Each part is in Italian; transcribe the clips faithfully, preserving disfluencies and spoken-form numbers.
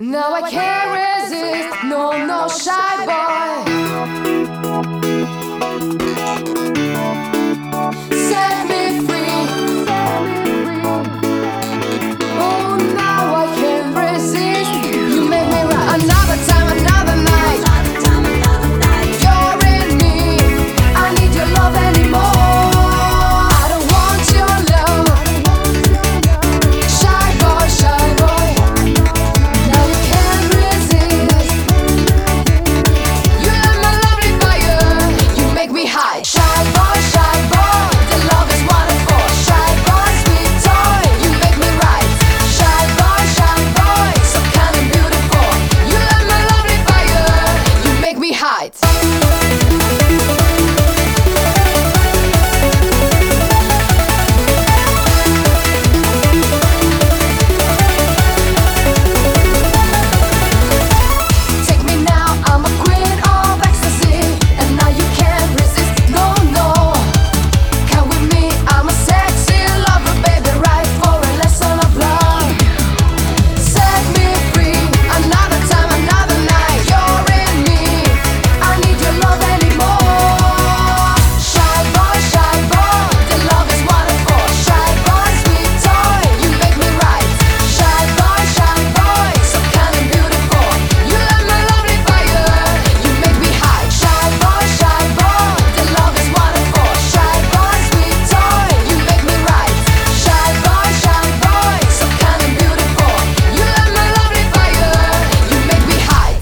Now I can't resist, no, no, shy boy. Set me free. Oh, now I can't resist. You make me right. Another time, another night. You're in me. I need your love anymore. I don't want your love. Shy boy, shy boy. Now you can't resist. You light my lovely fire. You make me high. Shy boy, shy boy. The love is wonderful. Shy boy, sweet toy. You make me right. Shy boy, shy boy. So kind and beautiful. You light my lovely fire. You make me high. Take me now, I'm a queen of ecstasy, and now you can't resist. No, no, come with me, I'm a sexy lover, baby, right for a lesson of love. Set me free, another time, another night. You're in me, I need your love anymore. Shy boy, shy boy, the love is wonderful. Shy boy, sweet toy, you make me right. Shy boy, shy boy, so kind and beautiful. You light my lovely fire, you make me high. Shy boy, shy boy, the love is wonderful. Shy boy, sweet toy, you make me right. Shy boy, shy boy, so kind and beautiful. You light my lovely fire, you make me high.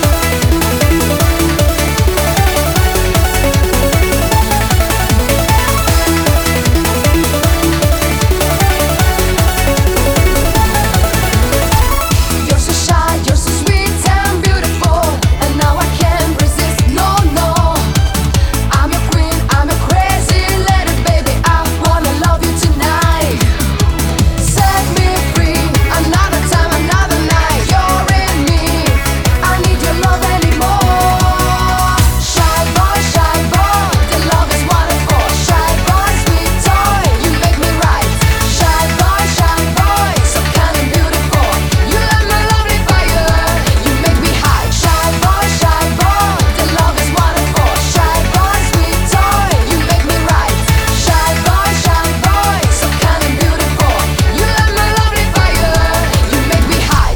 You're so shy, you're so sweet and beautiful, and now I can't resist. No, no, I'm your queen, I'm your crazy lady, baby. I wanna love you tonight. Set me free, another time, another night. You're in me, I need your love anymore. Shy boy, shy boy, the love is wonderful. Shy boy, sweet toy, you make me right. Shy boy, shy boy, so kind and beautiful. You light my lovely fire, you make me high. Shy boy, shy boy, the love is wonderful. Shy boy, sweet toy, you make me right. Shy boy, shy boy, so kind and beautiful. You light my lovely fire, you make me high.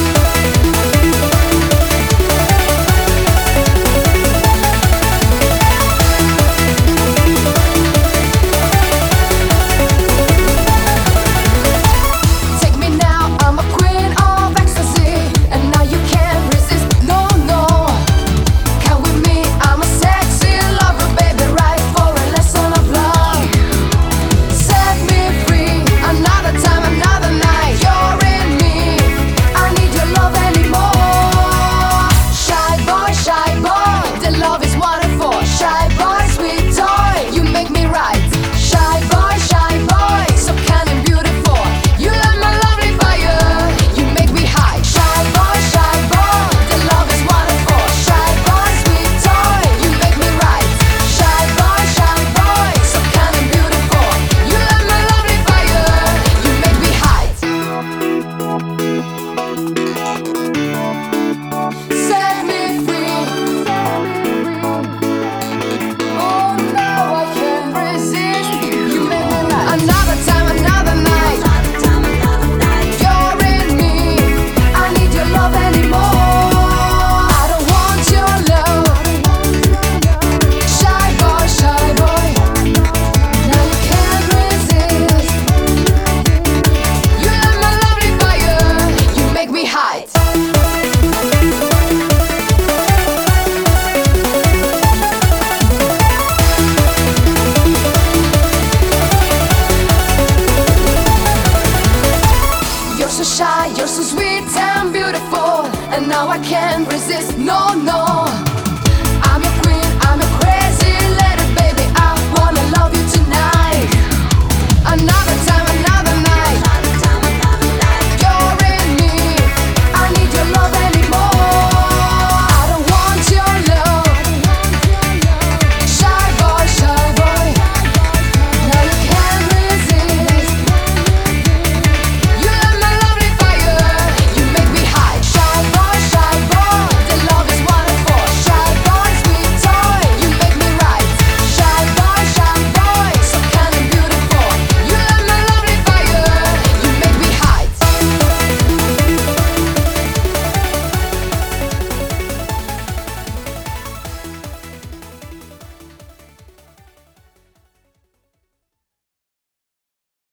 Take me now, I'm a queen of ecstasy, and now you can't resist. No, no, come with me, I'm a sexy lover, baby, right for a lesson of love. Set me free, another time, another night. You're in me, I need your love anymore. Shy boy, shy boy, the love is wonderful. Shy boy, sweet toy, you make me right. Shy boy, shy boy, so kind and beautiful. You light my lovely fire, you make me high. Shy boy, shy boy, the love is wonderful. Shy boy, sweet toy, you make me right. Shy boy, shy boy, so kind and beautiful. You light my lovely fire, you make me high. Set me free. Oh, now I can't resist. You make me right. Another time, another night. You're in me, I need your love anymore. I don't want your love. Shy boy, shy boy. Now you can't resist. You light my lovely fire, you make me high. You're so shy, you're so sweet and beautiful, and now I can't resist. No, no,